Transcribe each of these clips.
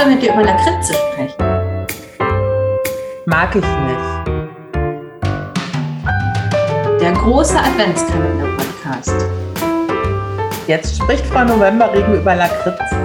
soll mit dir über Lakritze sprechen. Mag ich nicht. Der große Adventskalender-Podcast. Jetzt spricht Frau Novemberregen über Lakritze.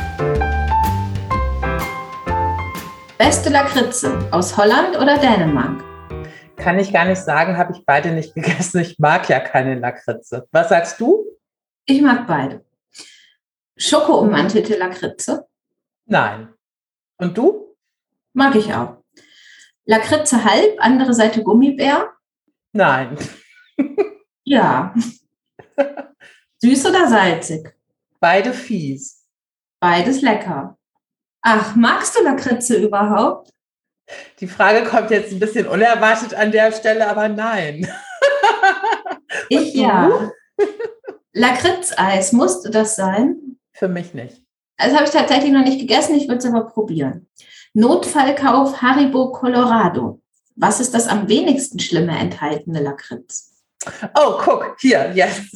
Beste Lakritze aus Holland oder Dänemark? Kann ich gar nicht sagen, habe ich beide nicht gegessen. Ich mag ja keine Lakritze. Was sagst du? Ich mag beide. Schokoummantelte Lakritze? Nein. Und du? Mag ich auch. Lakritze halb, andere Seite Gummibär? Nein. Ja. Süß oder salzig? Beide fies. Beides lecker. Ach, magst du Lakritze überhaupt? Die Frage kommt jetzt ein bisschen unerwartet an der Stelle, aber nein. Ich ja. Lakritzeis, musste das sein? Für mich nicht. Das habe ich tatsächlich noch nicht gegessen, ich würde es aber probieren. Notfallkauf Haribo Colorado. Was ist das am wenigsten schlimme enthaltene Lakritz? Oh, guck, hier, jetzt.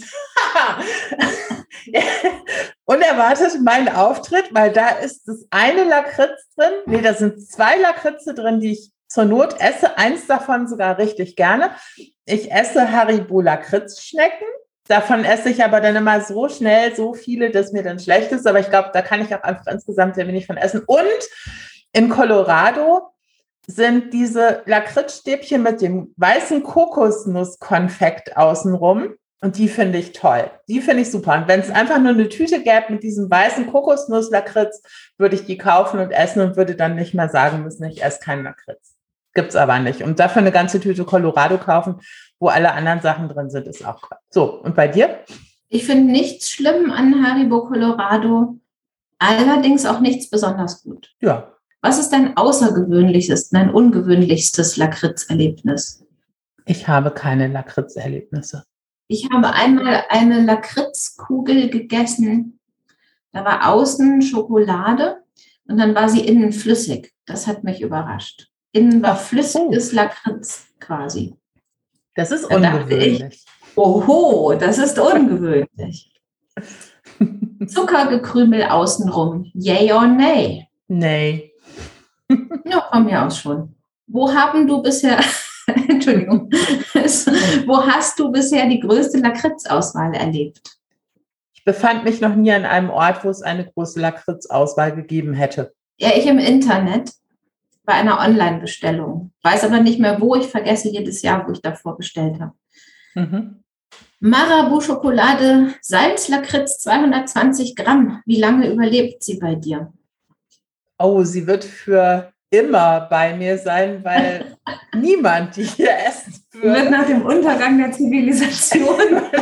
Unerwartet mein Auftritt, weil da ist das eine Lakritz drin. Nee, da sind 2 Lakritze drin, die ich zur Not esse. Eins davon sogar richtig gerne. Ich esse Haribo Lakritzschnecken. Davon esse ich aber dann immer so schnell so viele, dass mir dann schlecht ist. Aber ich glaube, da kann ich auch einfach insgesamt sehr wenig von essen. Und in Colorado sind diese Lakritzstäbchen mit dem weißen Kokosnusskonfekt außenrum. Und die finde ich toll. Die finde ich super. Und wenn es einfach nur eine Tüte gäbe mit diesem weißen Kokosnusslakritz, würde ich die kaufen und essen und würde dann nicht mehr sagen müssen, ich esse keinen Lakritz. Gibt's aber nicht. Und dafür eine ganze Tüte Colorado kaufen, wo alle anderen Sachen drin sind, ist auch Quatsch. So, und bei dir? Ich finde nichts schlimm an Haribo Colorado, allerdings auch nichts besonders gut. Ja. Was ist dein außergewöhnlichstes, dein ungewöhnlichstes Lakritzerlebnis? Ich habe keine Lakritzerlebnisse. Ich habe einmal eine Lakritzkugel gegessen. Da war außen Schokolade und dann war sie innen flüssig. Das hat mich überrascht. Innen war flüssiges Lakritz quasi. Das ist ungewöhnlich. Oho, das ist ungewöhnlich. Zuckergekrümel außenrum. Yay or nay? Nee. Ja, von mir aus schon. Wo haben du bisher, Entschuldigung, wo hast du bisher die größte Lakritzauswahl erlebt? Ich befand mich noch nie an einem Ort, wo es eine große Lakritzauswahl gegeben hätte. Ja, ich im Internet bei einer Online-Bestellung. Weiß aber nicht mehr wo, ich vergesse jedes Jahr, wo ich davor bestellt habe. Marabu-Schokolade, Salzlakritz 220 Gramm. Wie lange überlebt sie bei dir? Oh, sie wird für immer bei mir sein, weil niemand die hier essen würde. Wird nach dem Untergang der Zivilisation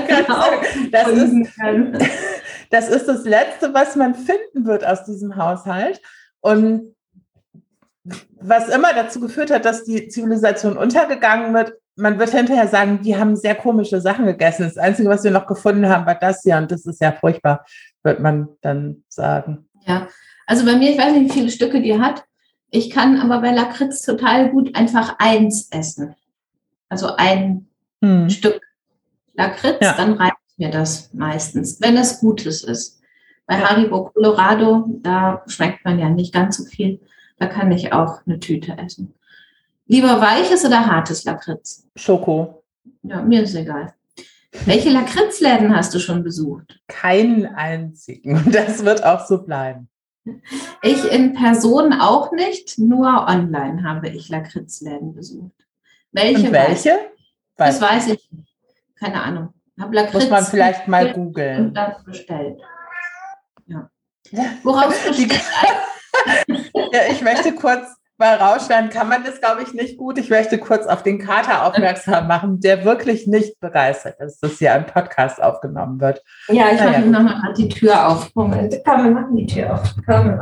das ist das Letzte, was man finden wird aus diesem Haushalt. Und was immer dazu geführt hat, dass die Zivilisation untergegangen wird, man wird hinterher sagen, die haben sehr komische Sachen gegessen. Das Einzige, was wir noch gefunden haben, war das hier. Und das ist ja furchtbar, wird man dann sagen. Ja, also bei mir, ich weiß nicht, wie viele Stücke die hat. Ich kann aber bei Lakritz total gut einfach eins essen. Also ein Stück Lakritz, dann reicht mir das meistens, wenn es Gutes ist. Bei Haribo Colorado, da schmeckt man ja nicht ganz so viel. Da kann ich auch eine Tüte essen. Lieber weiches oder hartes Lakritz? Schoko. Ja, mir ist egal. Welche Lakritzläden hast du schon besucht? Keinen einzigen. Und das wird auch so bleiben. Ich in Person auch nicht, nur online habe ich Lakritzläden besucht. Welche? Und welche? Das weiß ich nicht. Keine Ahnung. Habe Lakritz muss man vielleicht mal googeln. Und dann bestellt. Ja. Woraus besteht Ja, ich möchte kurz mal rausschneiden, kann man das, glaube ich, nicht gut. Ich möchte kurz auf den Kater aufmerksam machen, der wirklich nicht begeistert ist, dass hier ein Podcast aufgenommen wird. Ja, ich mache ihm nochmal die Tür auf. Moment, komm, wir machen die Tür auf.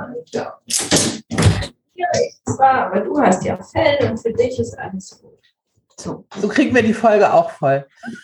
Ja, zwar, aber du hast ja Fell und für dich ist alles gut. So kriegen wir die Folge auch voll.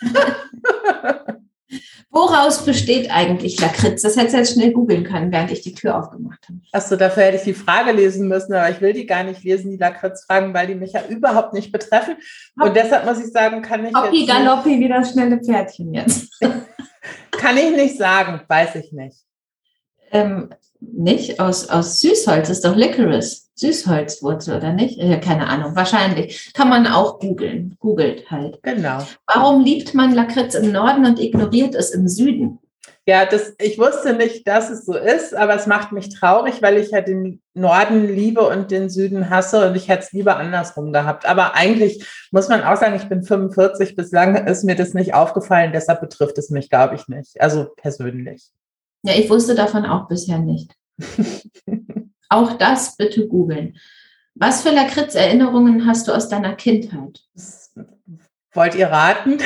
Woraus besteht eigentlich Lakritz? Das hättest du jetzt schnell googeln können, während ich die Tür aufgemacht habe. Achso, dafür hätte ich die Frage lesen müssen, aber ich will die gar nicht lesen, die Lakritz-Fragen, weil die mich ja überhaupt nicht betreffen. Und deshalb muss ich sagen, kann ich Hoppi, jetzt Galoppi, wie das schnelle Pferdchen jetzt. Kann ich nicht sagen, weiß ich nicht. Nicht? Aus Süßholz ist doch Licorice. Süßholzwurzel, oder nicht? Keine Ahnung, wahrscheinlich. Kann man auch googeln. Googelt halt. Genau. Warum liebt man Lakritz im Norden und ignoriert es im Süden? Ja, ich wusste nicht, dass es so ist, aber es macht mich traurig, weil ich ja den Norden liebe und den Süden hasse und ich hätte es lieber andersrum gehabt. Aber eigentlich muss man auch sagen, ich bin 45, bislang ist mir das nicht aufgefallen, deshalb betrifft es mich, glaube ich, nicht. Also persönlich. Ja, ich wusste davon auch bisher nicht. Auch das bitte googeln. Was für Lakritz-Erinnerungen hast du aus deiner Kindheit? Wollt ihr raten?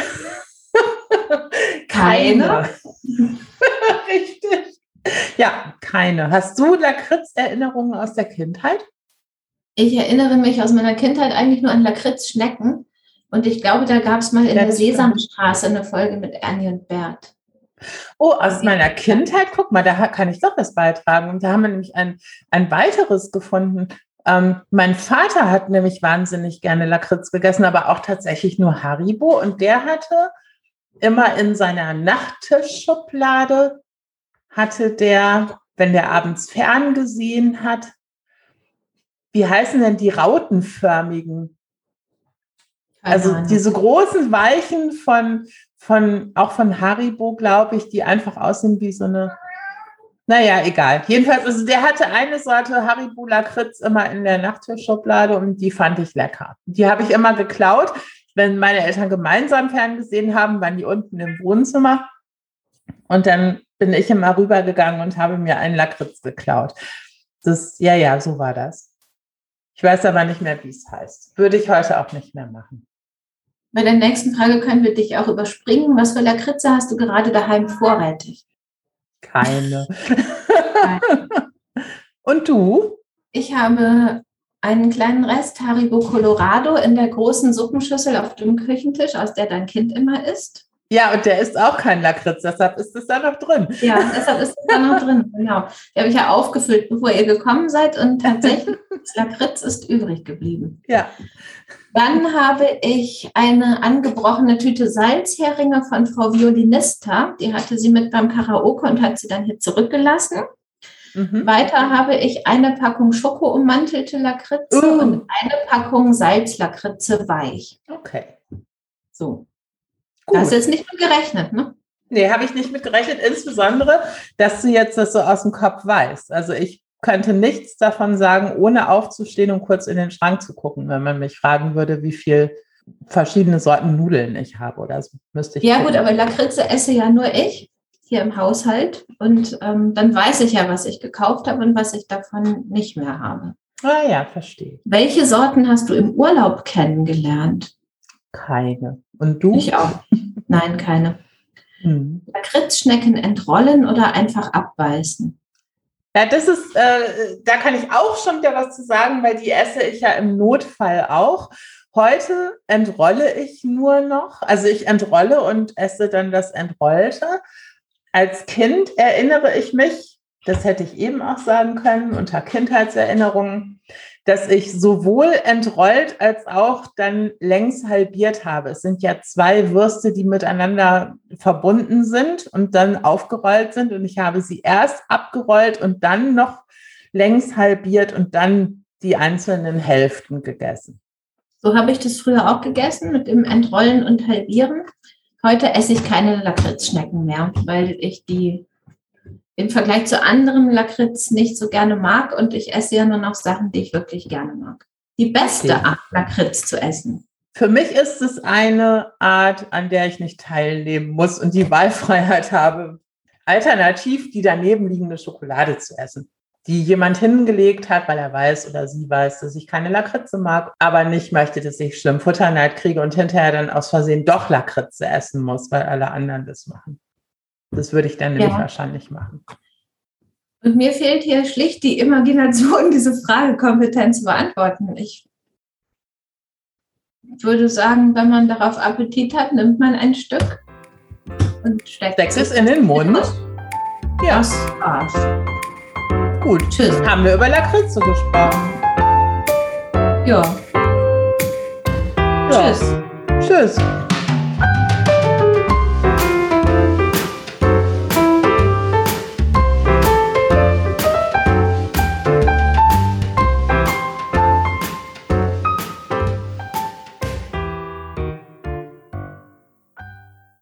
Keine. Richtig. Ja, keine. Hast du Lakritz-Erinnerungen aus der Kindheit? Ich erinnere mich aus meiner Kindheit eigentlich nur an Lakritzschnecken. Und ich glaube, da gab es mal in der Sesamstraße eine Folge mit Ernie und Bert. Oh, aus meiner Kindheit, guck mal, da kann ich doch was beitragen. Und da haben wir nämlich ein weiteres gefunden. Mein Vater hat nämlich wahnsinnig gerne Lakritz gegessen, aber auch tatsächlich nur Haribo. Und der hatte immer in seiner Nachttischschublade, wenn der abends ferngesehen hat, wie heißen denn die rautenförmigen? Also diese großen Weichen auch von Haribo, glaube ich, die einfach aussehen wie so eine, naja, egal. Jedenfalls, also der hatte eine Sorte Haribo Lakritz immer in der Nachttischschublade und die fand ich lecker. Die habe ich immer geklaut. Wenn meine Eltern gemeinsam ferngesehen haben, waren die unten im Wohnzimmer und dann bin ich immer rübergegangen und habe mir einen Lakritz geklaut. Ja, so war das. Ich weiß aber nicht mehr, wie es heißt. Würde ich heute auch nicht mehr machen. Bei der nächsten Frage können wir dich auch überspringen. Was für Lakritze hast du gerade daheim vorrätig? Keine. Und du? Ich habe einen kleinen Rest Haribo Colorado in der großen Suppenschüssel auf dem Küchentisch, aus der dein Kind immer isst. Ja, und der ist auch kein Lakritz, deshalb ist es da noch drin. Ja, deshalb ist es da noch drin, genau. Die habe ich ja aufgefüllt, bevor ihr gekommen seid und tatsächlich, das Lakritz ist übrig geblieben. Ja. Dann habe ich eine angebrochene Tüte Salzheringe von Frau Violinista. Die hatte sie mit beim Karaoke und hat sie dann hier zurückgelassen. Mhm. Weiter habe ich eine Packung schokoummantelte Lakritze und eine Packung Salzlakritze weich. Okay. So. Gut. Da hast du jetzt nicht mit gerechnet, ne? Nee, habe ich nicht mit gerechnet. Insbesondere, dass du jetzt das so aus dem Kopf weißt. Also ich könnte nichts davon sagen, ohne aufzustehen und kurz in den Schrank zu gucken, wenn man mich fragen würde, wie viel verschiedene Sorten Nudeln ich habe. Oder so müsste ich gucken. Gut, aber Lakritze esse ja nur ich hier im Haushalt. Und dann weiß ich ja, was ich gekauft habe und was ich davon nicht mehr habe. Ah ja, verstehe. Welche Sorten hast du im Urlaub kennengelernt? Keine. Und du? Ich auch. Nein, keine. Lakritzschnecken entrollen oder einfach abbeißen? Ja, das ist, da kann ich auch schon wieder was zu sagen, weil die esse ich ja im Notfall auch. Heute entrolle ich nur noch, also ich entrolle und esse dann das Entrollte. Als Kind erinnere ich mich, das hätte ich eben auch sagen können, unter Kindheitserinnerungen, dass ich sowohl entrollt als auch dann längs halbiert habe. Es sind ja 2 Würste, die miteinander verbunden sind und dann aufgerollt sind. Und ich habe sie erst abgerollt und dann noch längs halbiert und dann die einzelnen Hälften gegessen. So habe ich das früher auch gegessen, mit dem Entrollen und Halbieren. Heute esse ich keine Lakritzschnecken mehr, weil ich die im Vergleich zu anderem Lakritz nicht so gerne mag und ich esse ja nur noch Sachen, die ich wirklich gerne mag. Die beste Art, Lakritz zu essen. Für mich ist es eine Art, an der ich nicht teilnehmen muss und die Wahlfreiheit habe, alternativ die daneben liegende Schokolade zu essen, die jemand hingelegt hat, weil er weiß oder sie weiß, dass ich keine Lakritze mag, aber nicht möchte, dass ich schlimm Futterneid kriege und hinterher dann aus Versehen doch Lakritze essen muss, weil alle anderen das machen. Das würde ich dann nämlich wahrscheinlich machen. Und mir fehlt hier schlicht die Imagination, diese Fragekompetenz zu beantworten. Ich würde sagen, wenn man darauf Appetit hat, nimmt man ein Stück und steckt es in den Mund. Ja. Das war's. Gut, tschüss. Haben wir über Lakritze gesprochen. Ja. Tschüss. Tschüss.